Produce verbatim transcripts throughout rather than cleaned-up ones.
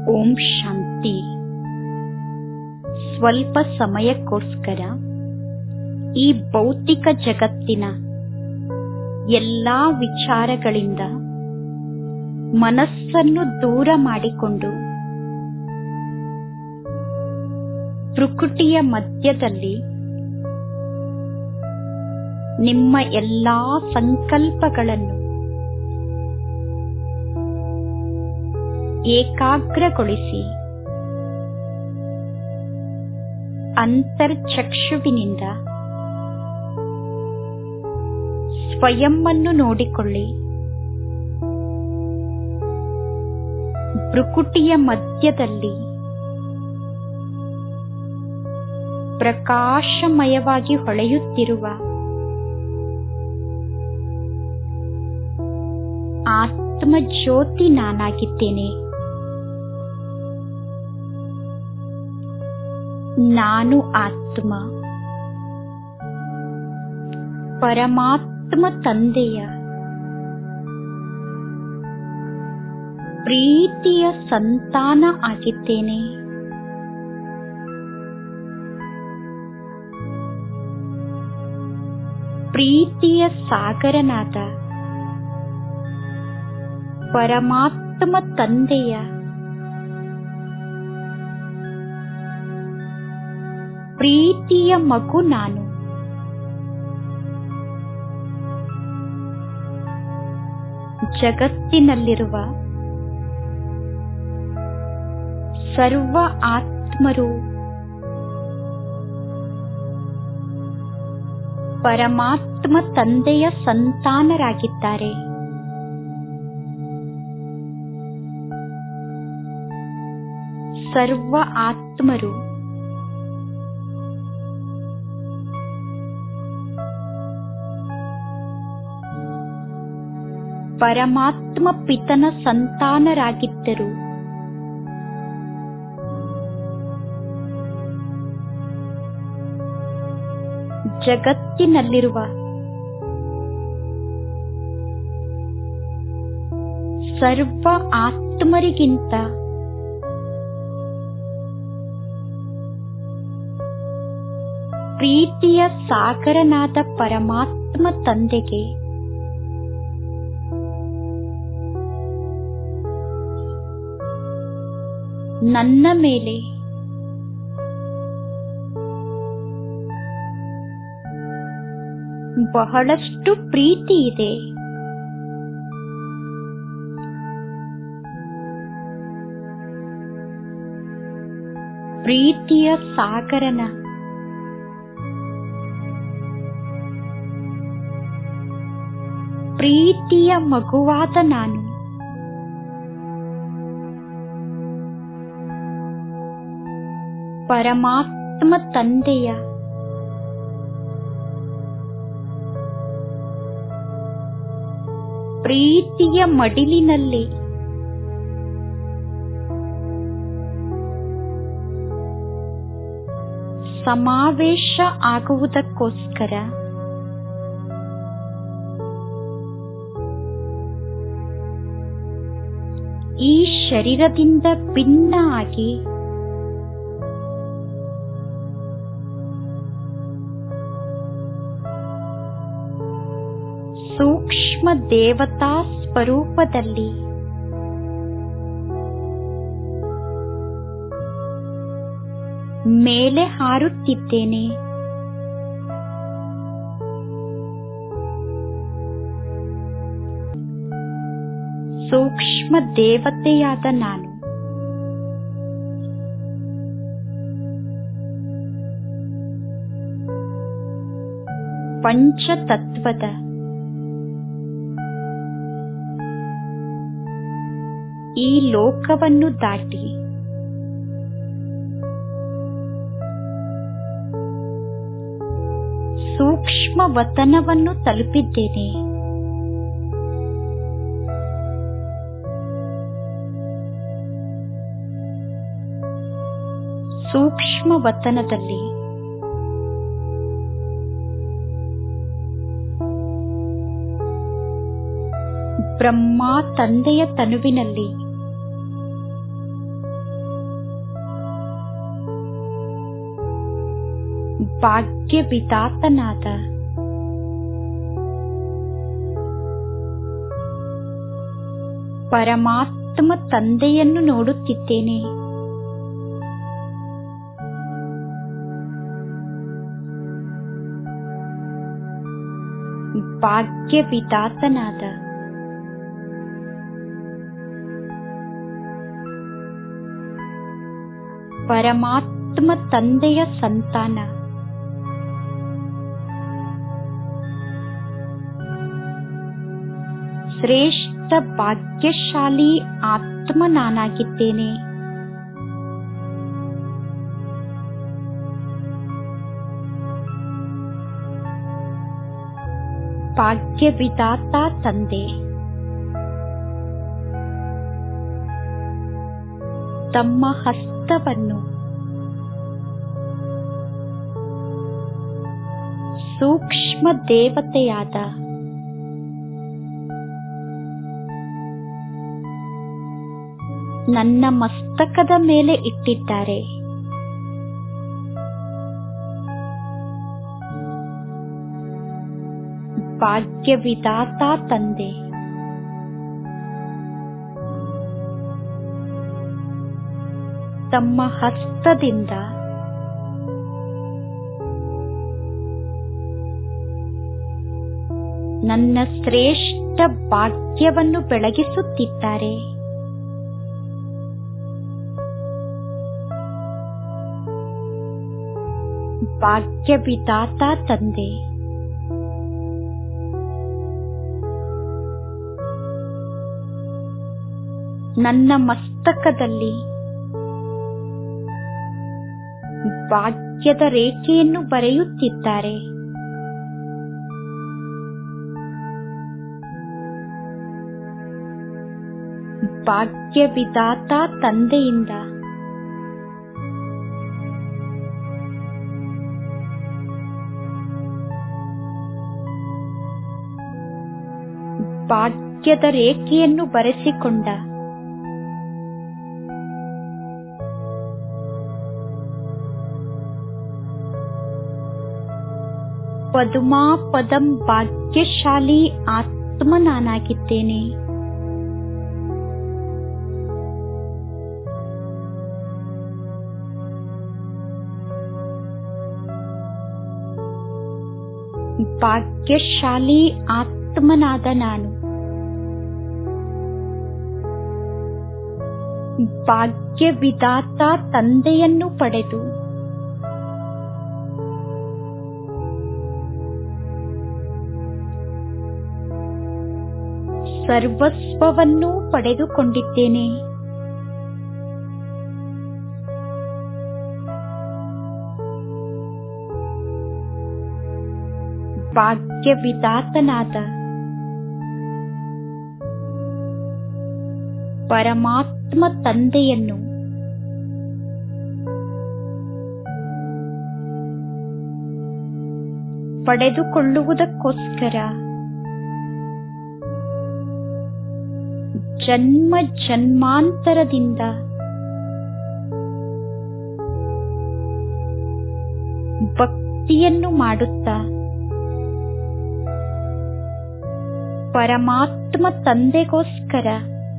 ಓಂ ಶಾಂತಿ. ಸ್ವಲ್ಪ ಸಮಯಕ್ಕೋಸ್ಕರ ಈ ಭೌತಿಕ ಜಗತ್ತಿನ ಎಲ್ಲಾ ವಿಚಾರಗಳಿಂದ ಮನಸ್ಸನ್ನು ದೂರ ಮಾಡಿಕೊಂಡು ಪ್ರಕೃತಿಯ ಮಧ್ಯದಲ್ಲಿ ನಿಮ್ಮ ಎಲ್ಲಾ ಸಂಕಲ್ಪಗಳನ್ನು ಏಕಾಗ್ರಗೊಳಿಸಿ ಅಂತರ್ಚಕ್ಷುವಿನಿಂದ ಸ್ವಯಂವನ್ನು ನೋಡಿಕೊಳ್ಳಿ. ಭ್ರುಕುಟಿಯ ಮಧ್ಯದಲ್ಲಿ ಪ್ರಕಾಶಮಯವಾಗಿ ಹೊಳೆಯುತ್ತಿರುವ ಆತ್ಮಜ್ಯೋತಿ ನಾನಾಗಿದ್ದೇನೆ. ನಾನು ಆತ್ಮ ಪರಮಾತ್ಮ ತಂದೆಯ ಪ್ರೀತಿಯ ಸಂತಾನ ಆಗಿದ್ದೇನೆ. ಪ್ರೀತಿಯ ಸಾಗರನಾದ ಪರಮಾತ್ಮ ತಂದೆಯ ಪ್ರೀತಿಯ ಮಗು ನಾನು. ಜಗತ್ತಿನಲ್ಲಿರುವ ಸರ್ವ ಆತ್ಮರು ಪರಮಾತ್ಮ ತಂದೆಯ ಸಂತಾನರಾಗಿದ್ದಾರೆ. ಸರ್ವ ಆತ್ಮರು ಪರಮಾತ್ಮ ಪಿತನ ಸಂತಾನರಾಗಿದ್ದರು. ಜಗತ್ತಿನಲ್ಲಿರುವ ಸರ್ವ ಆತ್ಮರಿಗಿಂತ ಪ್ರೀತಿಯ ಸಾಗರನಾದ ಪರಮಾತ್ಮ ತಂದೆಗೆ ನನ್ನ ಮೇಲೆ ಬಹಳಷ್ಟು ಪ್ರೀತಿ ಇದೆ. ಪ್ರೀತಿಯ ಸಾಗರನ ಪ್ರೀತಿಯ ಮಗುವಾದ ನಾನು ಪರಮಾತ್ಮ ತಂದೆಯ ಪ್ರೀತಿಯ ಮಡಿಲಿನಲ್ಲಿ ಸಮಾವೇಶ ಆಗುವುದಕ್ಕೋಸ್ಕರ ಈ ಶರೀರದಿಂದ ಭಿನ್ನ ಆಗಿ ಸೂಕ್ಷ್ಮ ದೇವತಾ ಸ್ವರೂಪದಲ್ಲಿ ಮೇಲೆ ಹಾರುತ್ತಿದ್ದೇನೆ. ಸೂಕ್ಷ್ಮ ದೇವತೆಯಾದ ನಾನು ಪಂಚತತ್ವದ ಈ ಲೋಕವನ್ನು ದಾಟಿ ಸೂಕ್ಷ್ಮ ವತನವನ್ನು ತಲುಪಿದ್ದೇನೆ. ಸೂಕ್ಷ್ಮ ವತನದಲ್ಲಿ ಬ್ರಹ್ಮ ತಂದೆಯ ತನುವಿನಲ್ಲಿ ಭಾಗ್ಯ ವಿಧಾತನಾದ ಪರಮಾತ್ಮ ತಂದೆಯನ್ನು ನೋಡುತ್ತಿದ್ದೇನೆ. ಭಾಗ್ಯ ವಿಧಾತನಾದ ಪರಮಾತ್ಮ ತಂದೆಯ ಸಂತಾನ ಶ್ರೇಷ್ಠ ಭಾಗ್ಯಶಾಲಿ ಆತ್ಮ ನಾನಾಗಿದ್ದೇನೆ. ಭಾಗ್ಯ ವಿಧಾತ ತಂದೆ ತಮ್ಮ ಹಸ್ತವನ್ನು ಸೂಕ್ಷ್ಮ ದೇವತೆಯಾದ ನನ್ನ ಮಸ್ತಕದ ಮೇಲೆ ಇಟ್ಟಿದ್ದಾರೆ. ಭಾಗ್ಯ ವಿಧಾತ ತಂದೆ ತಮ್ಮ ಹಸ್ತದಿಂದ ನನ್ನ ಶ್ರೇಷ್ಠ ಭಾಗ್ಯವನ್ನು ಬೆಳಗಿಸುತ್ತಿದ್ದಾರೆ. ಭಾಗ್ಯ ವಿಧಾತ ತಂದೆ ನನ್ನ ಮಸ್ತಕದಲ್ಲಿ ಭಾಗ್ಯದ ರೇಖೆಯನ್ನು ಬರೆಯುತ್ತಿದ್ದಾರೆ. ಭಾಗ್ಯ ವಿಧಾತ ತಂದೆಯಿಂದ ಭಾಗ್ಯದ ರೇಖೆಯನ್ನು ಬರೆಸಿಕೊಂಡ ಪದುಮಾ ಪದಂ ಭಾಗ್ಯಶಾಲಿ ಆತ್ಮ ನಾನಾಗಿದ್ದೇನೆ. ಭಾಗ್ಯಶಾಲಿ ಆತ್ಮನಾದ ನಾನು ಭಾಗ್ಯ ವಿಧಾತ ತಂದೆಯನ್ನು ಪಡೆದು ಸರ್ವಸ್ವವನ್ನು ಪಡೆದುಕೊಂಡಿದ್ದೇನೆ. ಭಾಗ್ಯ ವಿಧಾತನಾದ ಪರಮಾತ್ಮ ತಂದೆಯನ್ನು ಪಡೆದುಕೊಳ್ಳುವುದಕ್ಕೋಸ್ಕರ ಜನ್ಮ ಜನ್ಮಾಂತರದಿಂದ ಭಕ್ತಿಯನ್ನು ಮಾಡುತ್ತಾ ಪರಮಾತ್ಮ ತಂದೆಗೋಸ್ಕರ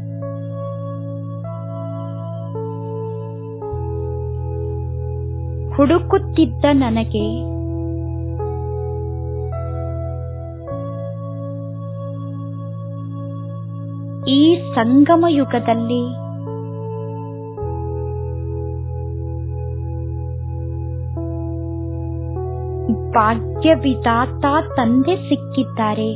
ಹುಡುಕುತ್ತಿದ್ದ ನನಗೆ ಈ ಸಂಗಮ ಯುಗದಲ್ಲಿ ಭಾಗ್ಯ ವಿಧಾತ ತಂದೆ ಸಿಕ್ಕಿದ್ದಾರೆ.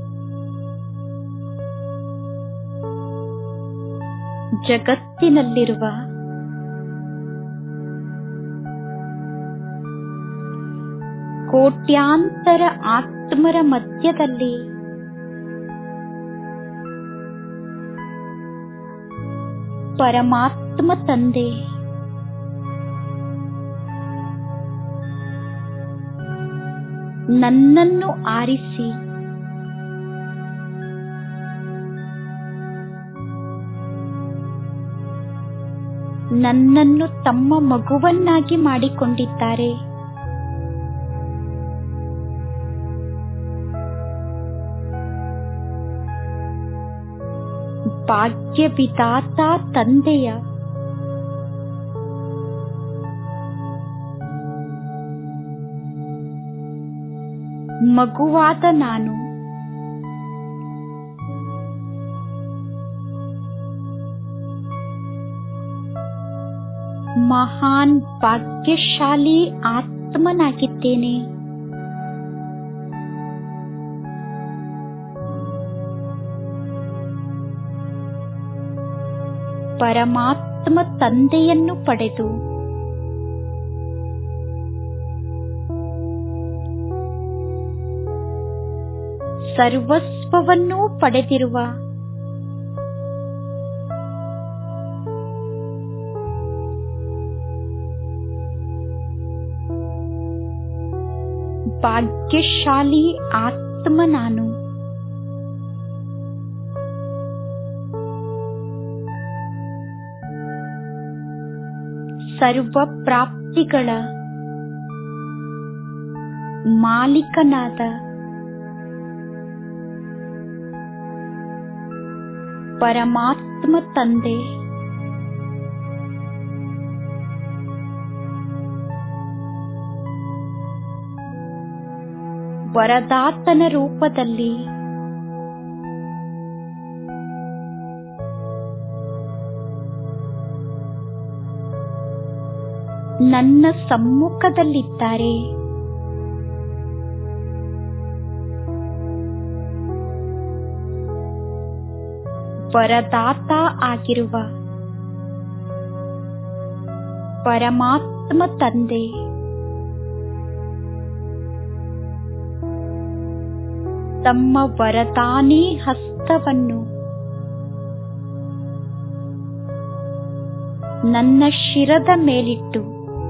ಜಗತ್ತಿನಲ್ಲಿರುವ ಕೋಟ್ಯಾಂತರ ಆತ್ಮರ ಮಧ್ಯದಲ್ಲಿ ಪರಮಾತ್ಮ ತಂದೆ ನನ್ನನ್ನು ಆರಿಸಿ ನನ್ನನ್ನು ತಮ್ಮ ಮಗುವನ್ನಾಗಿ ಮಾಡಿಕೊಂಡಿದ್ದಾರೆ. ಭಾಗ್ಯ ವಿಧಾತ ತಂದೆಯ ಮಗುವಾದ ನಾನು ಮಹಾನ್ ಭಾಗ್ಯಶಾಲಿ ಆತ್ಮನಾಗಿದ್ದೇನೆ. ಪರಮಾತ್ಮ ತಂದೆಯನ್ನು ಪಡೆದು ಸರ್ವಸ್ವವನ್ನೂ ಪಡೆದಿರುವ ಭಾಗ್ಯಶಾಲಿ ಆತ್ಮ ನಾನು. ಸರ್ವ ಪ್ರಾಪ್ತಿಗಳ ಮಾಲೀಕನಾದ ಪರಮಾತ್ಮ ತಂದೆ ವರದಾತನ ರೂಪದಲ್ಲಿ ನನ್ನ ಸಮ್ಮುಖದಲ್ಲಿದ್ದಾರೆ. ವರದಾತ ಆಗಿರುವ ಪರಮಾತ್ಮ ತಂದೆ ತಮ್ಮ ವರದಾನಿ ಹಸ್ತವನ್ನು ನನ್ನ ಶಿರದ ಮೇಲಿಟ್ಟು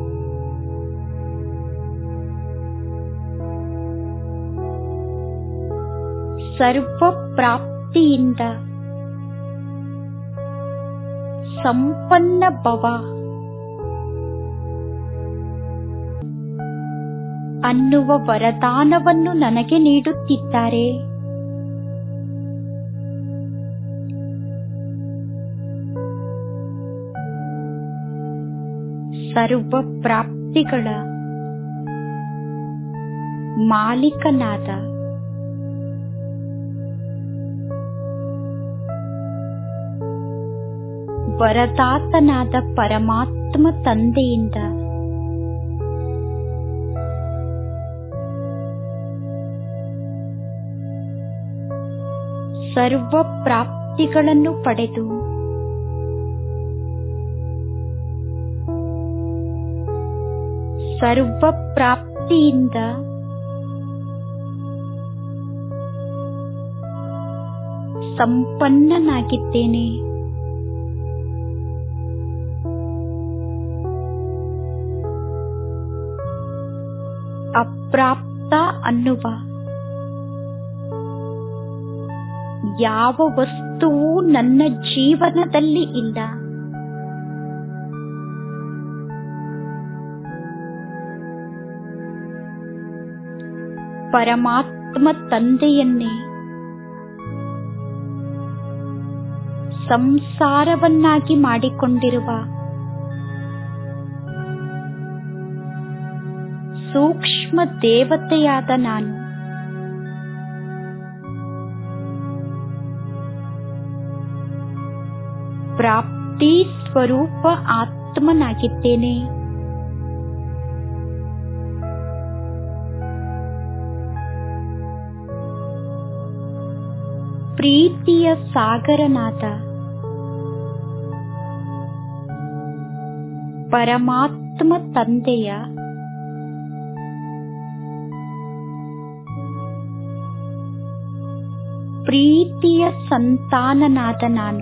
ಸರ್ವ ಪ್ರಾಪ್ತಿಯಿಂದ ಸಂಪನ್ನ ಭವ ಅನ್ನುವ ವರದಾನವನ್ನು ನನಗೆ ನೀಡುತ್ತಿದ್ದಾರೆ. ಸರ್ವ ಪ್ರಾಪ್ತಿಗಳ ಮಾಲೀಕನಾದ ವರದಾತನಾದ ಪರಮಾತ್ಮ ತಂದೆಯಿಂದ ಸರ್ವ ಪ್ರಾಪ್ತಿಗಳನ್ನು ಪಡೆದು ಸರ್ವ ಪ್ರಾಪ್ತಿಯಿಂದ ಸಂಪನ್ನನಾಗಿದ್ದೇನೆ. ಅಪ್ರಾಪ್ತ ಅನ್ನುವ ಯಾವ ವಸ್ತುವು ನನ್ನ ಜೀವನದಲ್ಲಿ ಇಲ್ಲ. ಪರಮಾತ್ಮ ತಂದೆಯನ್ನೇ ಸಂಸಾರವನ್ನಾಗಿ ಮಾಡಿಕೊಂಡಿರುವ ಸೂಕ್ಷ್ಮ ದೇವತೆಯಾದ ನಾನು ಪ್ರಾಪ್ತಿ ಸ್ವರೂಪ ಆತ್ಮನಾಗಿದ್ದೇನೆ. ಪ್ರೀತಿಯ ಸಾಗರನಾದ ಪರಮಾತ್ಮ ತಂದೆಯ ಪ್ರೀತಿಯ ಸಂತಾನನಾದ ನಾನು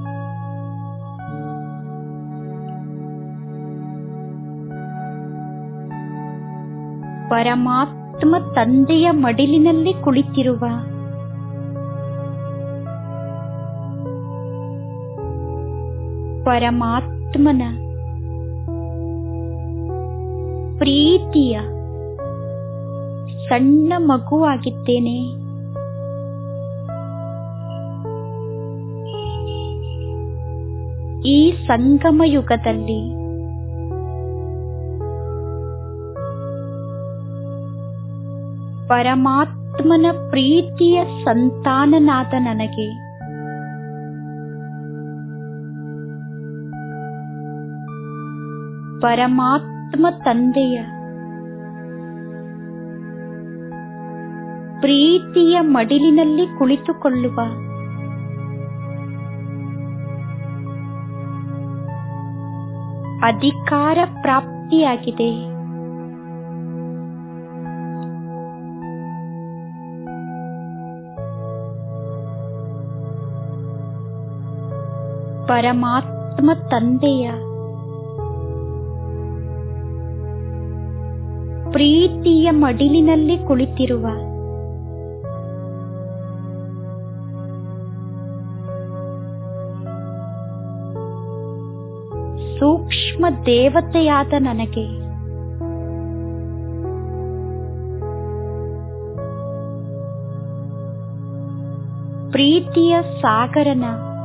ಪರಮಾತ್ಮ ತಂದೆಯ ಮಡಿಲಿನಲ್ಲಿ ಕುಳಿತಿರುವ ಪರಮಾತ್ಮನ ಪ್ರೀತಿಯ ಸಣ್ಣ ಮಗುವಾಗಿದ್ದೇನೆ. ಈ ಸಂಗಮ ಯುಗದಲ್ಲಿ ಪರಮಾತ್ಮನ ಪ್ರೀತಿಯ ಸಂತಾನನಾದ ನನಗೆ ಪರಮಾತ್ಮ ತಂದೆಯ ಪ್ರೀತಿಯ ಮಡಿಲಿನಲ್ಲಿ ಕುಳಿತುಕೊಳ್ಳುವ ಅಧಿಕಾರ ಪ್ರಾಪ್ತಿಯಾಗಿದೆ. ಪರಮಾತ್ಮ ತಂದೆಯ ಪ್ರೀತಿಯ ಮಡಿಲಿನಲ್ಲಿ ಕುಳಿತಿರುವ ಸೂಕ್ಷ್ಮ ದೇವತೆಯಾದ ನನಗೆ ಪ್ರೀತಿಯ ಸಾಗರನ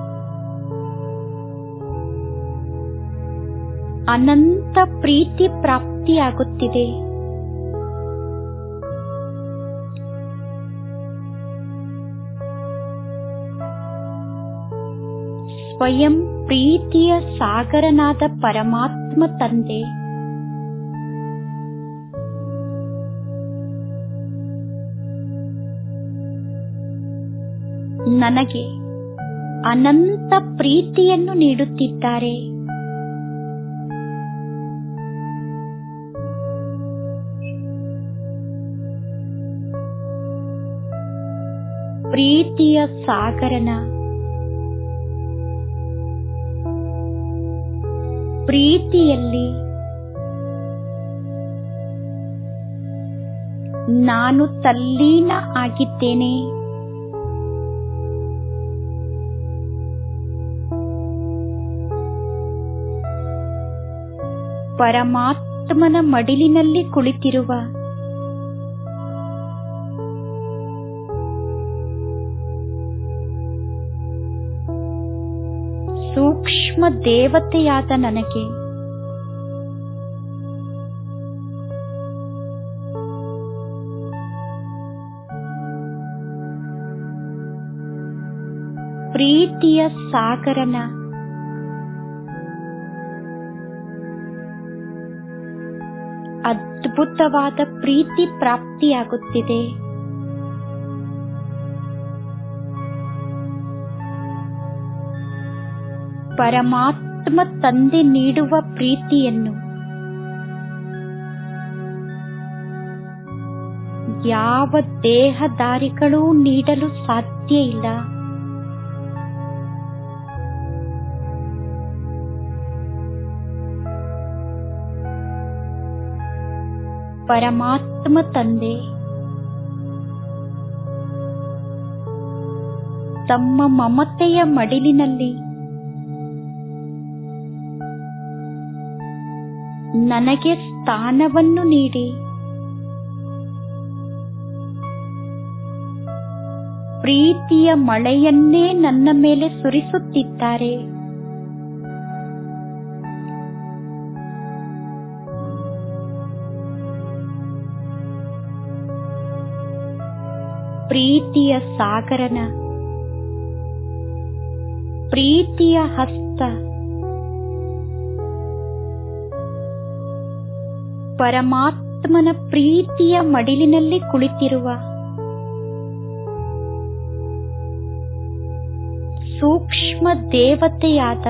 ಅನಂತ ಪ್ರೀತಿ ಪ್ರಾಪ್ತಿಯಾಗುತ್ತಿದೆ. ಸ್ವಯಂ ಪ್ರೀತಿಯ ಸಾಗರನಾದ ಪರಮಾತ್ಮ ತಂದೆ ನನಗೆ ಅನಂತ ಪ್ರೀತಿಯನ್ನು ನೀಡುತ್ತಿದ್ದಾರೆ. ಪ್ರೀತಿಯ ಸಾಗರನ ಪ್ರೀತಿಯಲ್ಲಿ ನಾನು ತಲ್ಲೀನ ಆಗಿದ್ದೇನೆ. ಪರಮಾತ್ಮನ ಮಡಿಲಿನಲ್ಲಿ ಕುಳಿತಿರುವ ಸೂಕ್ಷ್ಮ ದೇವತೆಯಾದ ನನಗೆ ಪ್ರೀತಿಯ ಸಾಗರನ ಅದ್ಭುತವಾದ ಪ್ರೀತಿ ಪ್ರಾಪ್ತಿಯಾಗುತ್ತಿದೆ. ಪರಮಾತ್ಮ ತಂದೆ ನೀಡುವ ಪ್ರೀತಿಯನ್ನು ಯಾವ ದೇಹಧಾರಿಗಳೂ ನೀಡಲು ಸಾಧ್ಯ ಇಲ್ಲ. ಪರಮಾತ್ಮ ತಂದೆ ತಮ್ಮ ಮಮತೆಯ ಮಡಿಲಿನಲ್ಲಿ ನನಗೆ ಸ್ಥಾನವನ್ನು ನೀಡಿ ಪ್ರೀತಿಯ ಮಳೆಯನ್ನೇ ನನ್ನ ಮೇಲೆ ಸುರಿಸುತ್ತಿದ್ದಾರೆ. ಪ್ರೀತಿಯ ಸಾಗರನ ಪ್ರೀತಿಯ ಹಸ್ತ ಪರಮಾತ್ಮನ ಪ್ರೀತಿಯ ಮಡಿಲಿನಲ್ಲಿ ಕುಳಿತಿರುವ ಸೂಕ್ಷ್ಮ ದೇವತೆಯಾದ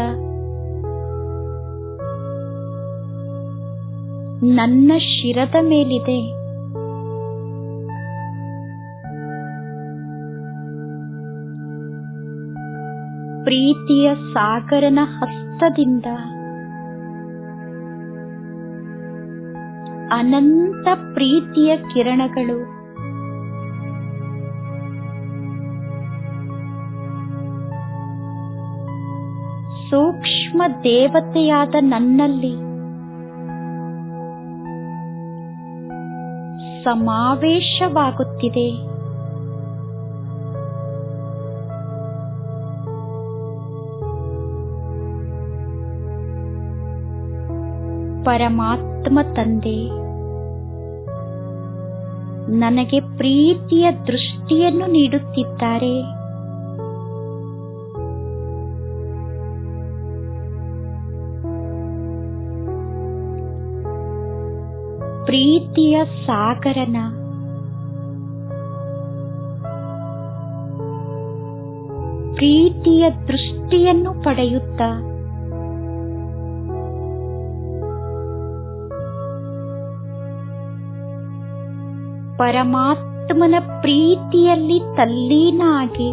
ನನ್ನ ಶಿರದ ಮೇಲಿದೆ. ಪ್ರೀತಿಯ ಸಾಗರನ ಹಸ್ತದಿಂದ ಅನಂತ ಪ್ರೀತಿಯ ಕಿರಣಗಳು ಸೂಕ್ಷ್ಮ ದೇವತೆಯಾದ ನನ್ನಲ್ಲಿ ಸಮಾವೇಶವಾಗುತ್ತಿದೆ. ಪರಮಾತ್ಮ ತಂದೆ ನನಗೆ ಪ್ರೀತಿಯ ದೃಷ್ಟಿಯನ್ನು ನೀಡುತ್ತಿದ್ದಾರೆ. ಪ್ರೀತಿಯ ಸಾಗರನ ಪ್ರೀತಿಯ ದೃಷ್ಟಿಯನ್ನು ಪಡೆಯುತ್ತಾ ಪರಮಾತ್ಮನ ಪ್ರೀತಿಯಲ್ಲಿ ತಲ್ಲೀನ ಆಗಿ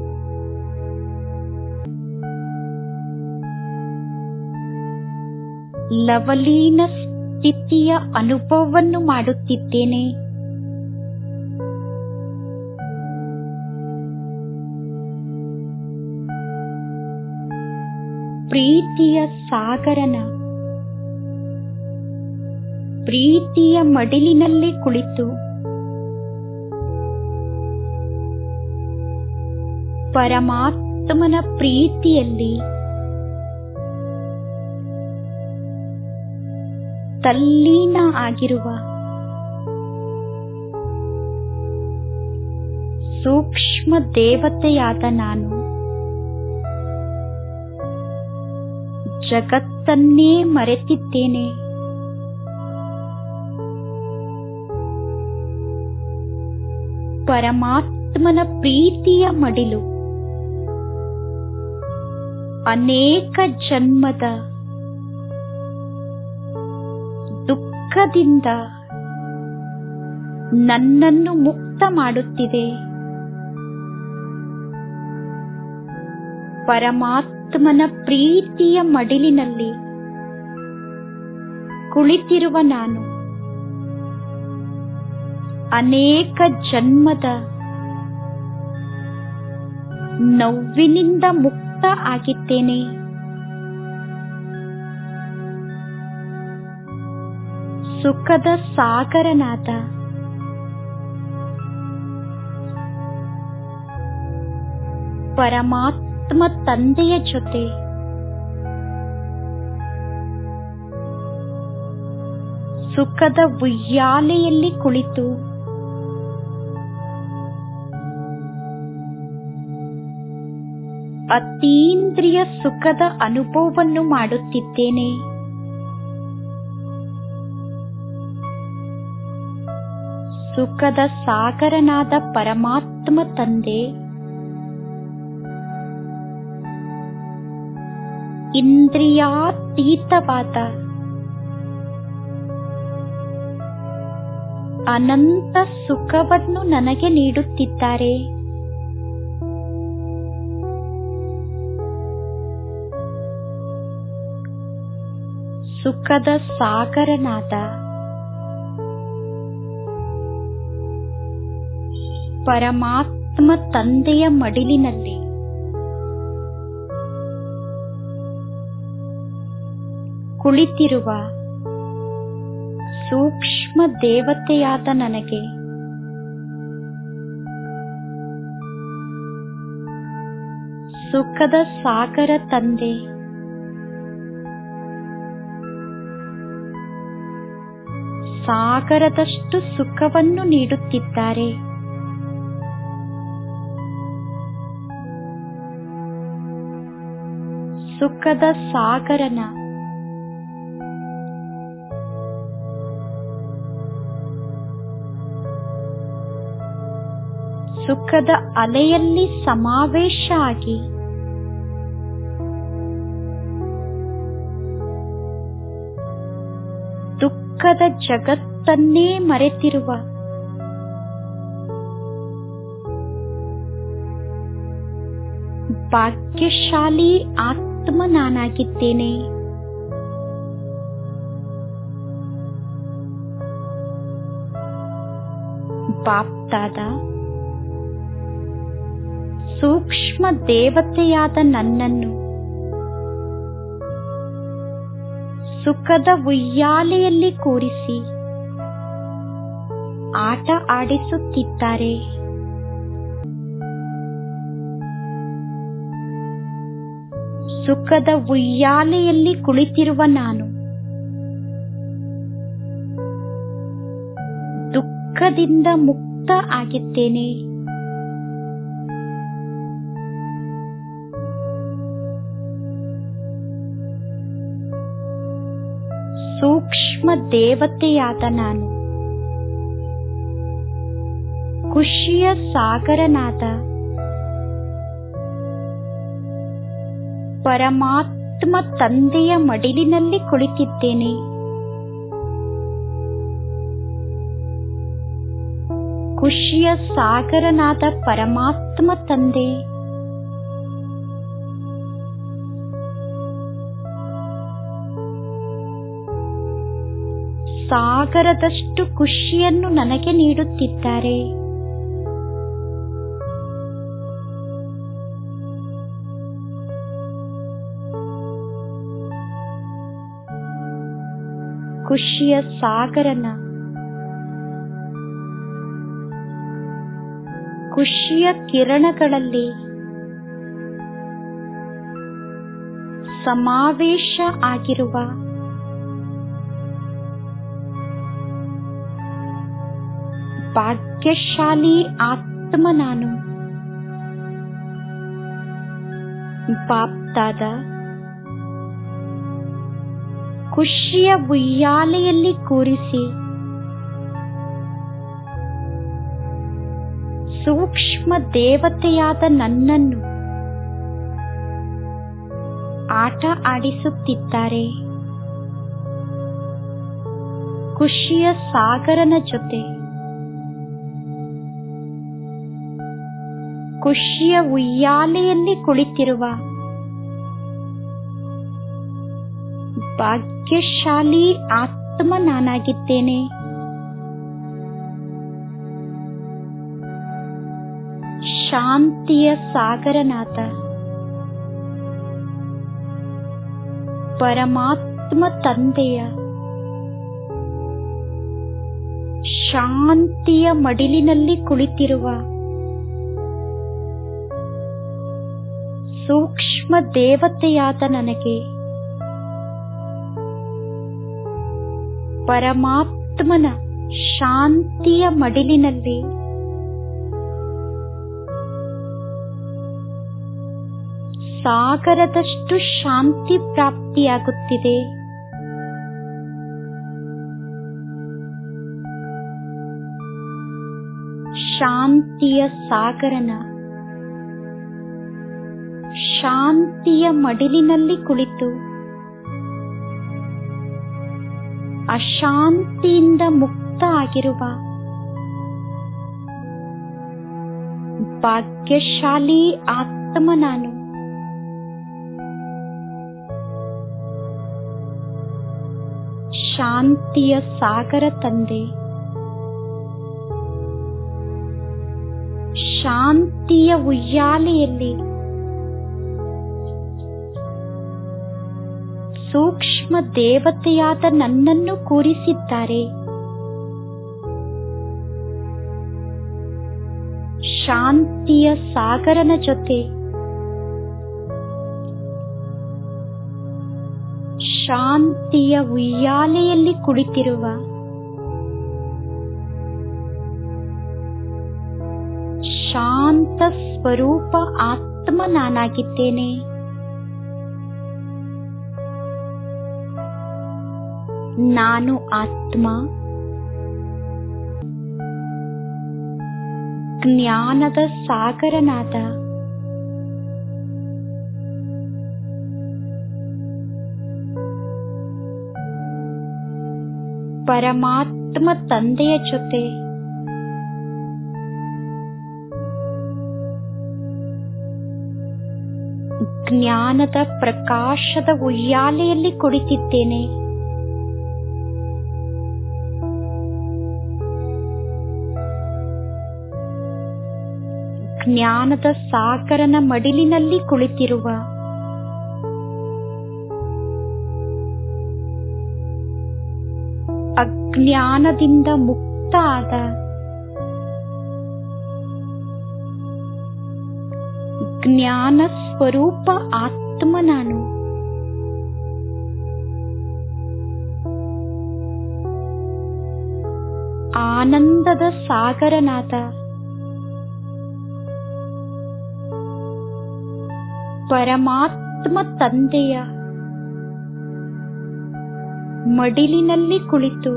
ಲವಲೀನ ಸ್ಥಿತಿಯ ಅನುಭವವನ್ನು ಮಾಡುತ್ತಿದ್ದೇನೆ. ಪ್ರೀತಿಯ ಸಾಗರನ ಪ್ರೀತಿಯ ಮಡಿಲಿನಲ್ಲಿ ಕುಳಿತು ಪರಮಾತ್ಮನ ಪ್ರೀತಿಯಲ್ಲಿ ತಲ್ಲೀನ ಆಗಿರುವ ಸೂಕ್ಷ್ಮ ದೇವತೆಯಾದ ನಾನು ಜಗತ್ತನ್ನೇ ಮರೆತಿದ್ದೇನೆ. ಪರಮಾತ್ಮನ ಪ್ರೀತಿಯ ಮಡಿಲು ಅನೇಕ ಜನ್ಮದ ದುಃಖದಿಂದ ನನ್ನನ್ನು ಮುಕ್ತ ಮಾಡುತ್ತಿದೆ. ಪರಮಾತ್ಮನ ಪ್ರೀತಿಯ ಮಡಿಲಿನಲ್ಲಿ ಕುಳಿತಿರುವ ನಾನು ಅನೇಕ ಜನ್ಮದ ನೋವಿನಿಂದ ಮುಕ್ತ ಆಗಿದ್ದೇನೆ. ಸುಖದ ಸಾಗರನಾದ ಪರಮಾತ್ಮ ತಂದೆಯ ಜೊತೆ ಸುಖದ ಉಯ್ಯಾಲೆಯಲ್ಲಿ ಕುಳಿತು ಅತೀಂದ್ರಿಯ ಸುಖದ ಅನುಭವವನ್ನು ಮಾಡುತ್ತಿದ್ದೇನೆ. ಸುಖದ ಸಾಗರನಾದ ಪರಮಾತ್ಮ ತಂದೆ ಇಂದ್ರಿಯಾತೀತವಾದ ಅನಂತ ಸುಖವನ್ನು ನನಗೆ ನೀಡುತ್ತಿದ್ದಾರೆ. ಸುಖದ ಸಾಗರನಾದ ಪರಮಾತ್ಮ ತಂದೆಯ ಮಡಿಲಿನಲ್ಲಿ ಕುಳಿತಿರುವ ಸೂಕ್ಷ್ಮ ದೇವತೆಯಾದ ನನಗೆ ಸುಖದ ಸಾಗರ ತಂದೆ ಸಾಗರದಷ್ಟು ಸುಖವನ್ನು ನೀಡುತ್ತಿದ್ದಾರೆ. ಸುಖದ ಸಾಗರನ ಸುಖದ ಅಲೆಯಲ್ಲಿ ಸಮಾವೇಶ ಆಗಿ ದುಃಖದ ಜಗತ್ತನ್ನೇ ಮರೆತಿರುವ ಭಾಗ್ಯಶಾಲಿ ಆತ್ಮ ನಾನಾಗಿದ್ದೇನೆ. ಬಾಪ್ದಾದ ಸೂಕ್ಷ್ಮ ದೇವತೆಯಾದ ನನ್ನನ್ನು ಸುಖದ ಉಯ್ಯಾಲೆಯಲ್ಲಿ ಕೂರಿಸಿ ಆಟ ಆಡಿಸುತ್ತಿದ್ದಾರೆ. ಸುಖದ ಉಯ್ಯಾಲೆಯಲ್ಲಿ ಕುಳಿತಿರುವ ನಾನು ದುಃಖದಿಂದ ಮುಕ್ತ ಆಗಿದ್ದೇನೆ. ಸೂಕ್ಷ್ಮ ದೇವತೆಯಾದ ನಾನು ಖುಷಿಯ ಸಾಗರನಾದ ಪರಮಾತ್ಮ ತಂದೆಯ ಮಡಿಲಿನಲ್ಲಿ ಕುಳಿತಿದ್ದೇನೆ. ಖುಷಿಯ ಸಾಗರನಾದ ಪರಮಾತ್ಮ ತಂದೆ ಸಾಗರದಷ್ಟು ಖುಷಿಯನ್ನು ನನಗೆ ನೀಡುತ್ತಿದ್ದಾರೆ. ಖುಷಿಯ ಸಾಗರನ ಖುಷಿಯ ಕಿರಣಗಳಲ್ಲಿ ಸಮಾವೇಶ ಆಗಿರುವ ಭಾಗ್ಯಶಾಲಿ ಆತ್ಮ ನಾನು. ಬಾಪ್ದಾದ ಖುಷಿಯ ಉಯ್ಯಾಲೆಯಲ್ಲಿ ಕೂರಿಸಿ ಸೂಕ್ಷ್ಮ ದೇವತೆಯಾದ ನನ್ನನ್ನು ಆಟ ಆಡಿಸುತ್ತಿದ್ದಾರೆ. ಖುಷಿಯ ಸಾಗರನ ಜೊತೆ ಖುಷಿಯ ಉಯ್ಯಾಲೆಯಲ್ಲಿ ಕುಳಿತಿರುವ ಭಾಗ್ಯಶಾಲಿ ಆತ್ಮ ನಾನಾಗಿದ್ದೇನೆ. ಶಾಂತಿಯ ಸಾಗರನಾದ ಪರಮಾತ್ಮ ತಂದೆಯ ಶಾಂತಿಯ ಮಡಿಲಿನಲ್ಲಿ ಕುಳಿತಿರುವ ಸೂಕ್ಷ್ಮ ದೇವತೆಯಾದ ನನಗೆ ಪರಮಾತ್ಮನ ಶಾಂತಿಯ ಮಡಿಲಿನಲ್ಲಿ ಸಾಗರದಷ್ಟು ಶಾಂತಿ ಪ್ರಾಪ್ತಿಯಾಗುತ್ತಿದೆ. ಶಾಂತಿಯ ಸಾಗರನ ಶಾಂತಿಯ ಮಡಿಲಿನಲ್ಲಿ ಕುಳಿತು ಅಶಾಂತಿಯಿಂದ ಮುಕ್ತ ಆಗಿರುವ ಭಾಗ್ಯಶಾಲಿ ಆತ್ಮ ನಾನು. ಶಾಂತಿಯ ಸಾಗರ ತಂದೆ ಶಾಂತಿಯ ಉಯ್ಯಾಲೆಯಲ್ಲಿ ಸೂಕ್ಷ್ಮ ದೇವತೆಯಾದ ನನ್ನನ್ನು ಕೂರಿಸಿದ್ದಾರೆ. ಶಾಂತಿಯ ಸಾಗರನ ಜೊತೆ ಶಾಂತಿಯ ಉಯ್ಯಾಲೆಯಲ್ಲಿ ಕುಳಿತಿರುವ ಶಾಂತ ಸ್ವರೂಪ ಆತ್ಮ ನಾನಾಗಿದ್ದೇನೆ. ನಾನು ಆತ್ಮ ಜ್ಞಾನದ ಸಾಗರನಾದ ಪರಮಾತ್ಮ ತಂದೆಯ ಜೊತೆ ಜ್ಞಾನದ ಪ್ರಕಾಶದ ಉಯ್ಯಾಲೆಯಲ್ಲಿ ಕುಳಿತಿದ್ದೇನೆ. ಜ್ಞಾನದ ಸಾಗರನ ಮಡಿಲಿನಲ್ಲಿ ಕುಳಿತಿರುವ ಅಜ್ಞಾನದಿಂದ ಮುಕ್ತ ಆದ ಜ್ಞಾನ ಸ್ವರೂಪ ಆತ್ಮ ನಾನು. ಆನಂದದ ಸಾಗರನಾದ ಪರಮಾತ್ಮ ತಂದೆಯ ಮಡಿಲಿನಲ್ಲಿ ಕುಳಿತು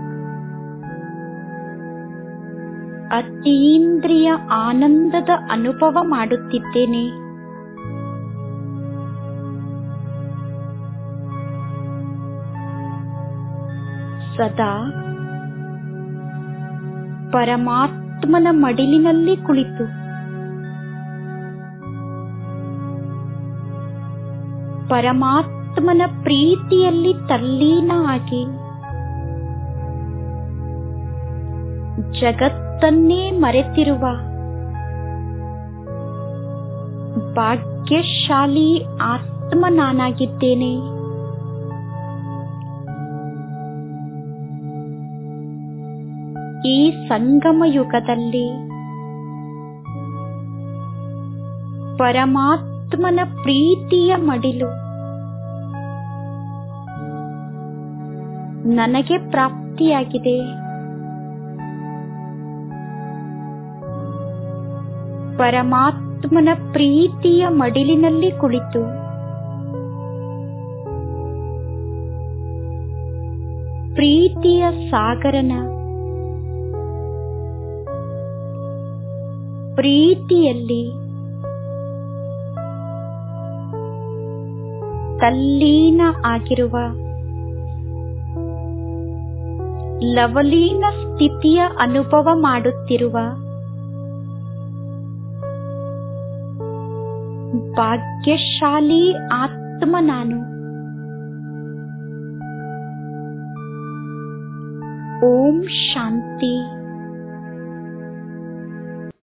ಅತೀಂದ್ರಿಯ ಆನಂದದ ಅನುಭವ ಮಾಡುತ್ತಿದ್ದೇನೆ. ಸದಾ ಪರಮಾತ್ಮನ ಮಡಿಲಿನಲ್ಲಿ ಕುಳಿತು ಪರಮಾತ್ಮನ ಪ್ರೀತಿಯಲ್ಲಿ ತಲ್ಲೀನ ಆಗಿ ಜಗತ್ತನ್ನೇ ಮರೆತಿರುವ ಭಾಗ್ಯಶಾಲಿ ಆತ್ಮ ನಾನಾಗಿದ್ದೇನೆ. ಈ ಸಂಗಮ ಯುಗದಲ್ಲಿ ಪರಮಾತ್ಮನ ಪ್ರೀತಿಯ ಮಡಿಲು ನನಗೆ ಪ್ರಾಪ್ತಿಯಾಗಿದೆ. ಪರಮಾತ್ಮನ ಪ್ರೀತಿಯ ಮಡಿಲಿನಲ್ಲಿ ಕುಳಿತು ಪ್ರೀತಿಯ ಸಾಗರನ ಪ್ರೀತಿಯಲ್ಲಿ ತಲ್ಲೀನ ಆಗಿರುವ ಲವಲೀನ ಸ್ಥಿತಿಯ ಅನುಭವ ಮಾಡುತ್ತಿರುವ ಭಾಗ್ಯಶಾಲಿ ಆತ್ಮ ನಾನು. ಓಂ ಶಾಂತಿ.